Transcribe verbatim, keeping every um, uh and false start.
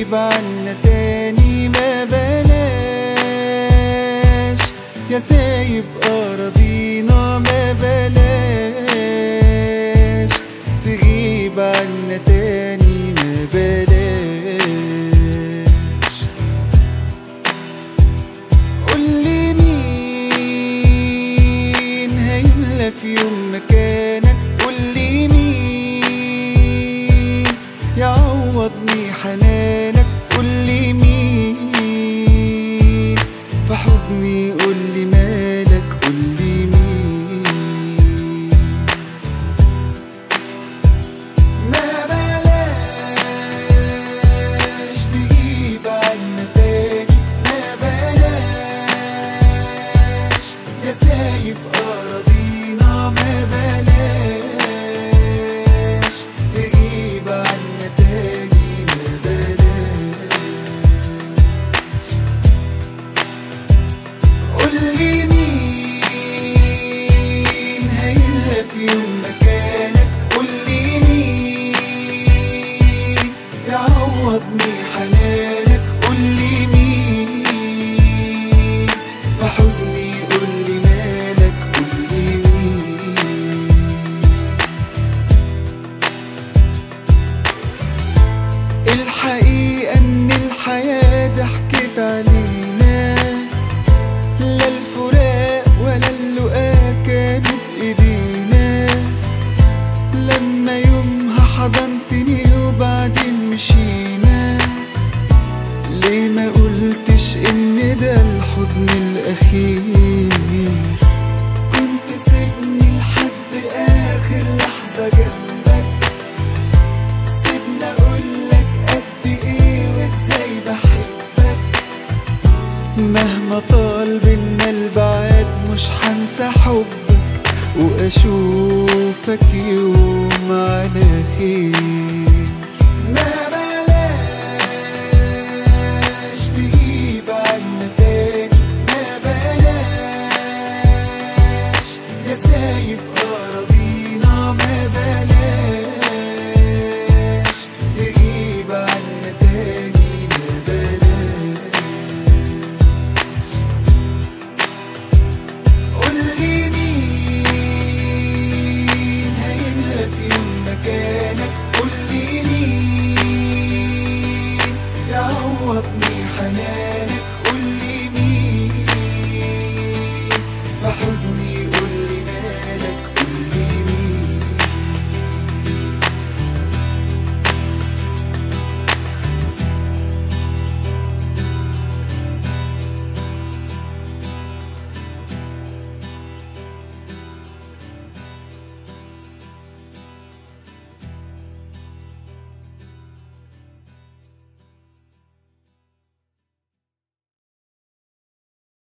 تغيب عنا تاني ما بلاش، يا سايب أراضينا ما بلاش تغيب عنا تاني ما بلاش. قولي مين هيملى في يوم مكانك، قولي مين يعوضني حنانك، قولي مين في حزني، قولي مالك، قولي مين. ما بلاش تجيب عنا تاني، ما بلاش يا سايب أراضينا، ما بلاش تجيب عنا تاني، ما بلاش. قولي مين هيملى في يوم مكانك، قولي مين يعوضني حنانك، قولي مين في حزني، قولي مالك، قولي مين. الحقيقة ان الحياة ضحكت علينا، لا الفراق ولا اللقاء كانوا بإيدينا. لما يومها حضنتني وبعدين مشينا، ليه ما قلتش ان ده الحضن الأخير؟ كنت سيبني لحد آخر لحظة جنبك، سيبني أقولك قد إيه وإزاي بحبك. مهما طال بينا البعاد مش هنسى حبك، وأشوفك يوم على خير. ما بلاش تجيب عنا تاني، ما بلاش يا سايب أراضينا، ما بلاش تجيب عنا تاني، ما بلاش. قولي مين هيملى في يوم مكانك، قولي مين يعوضني حنانك،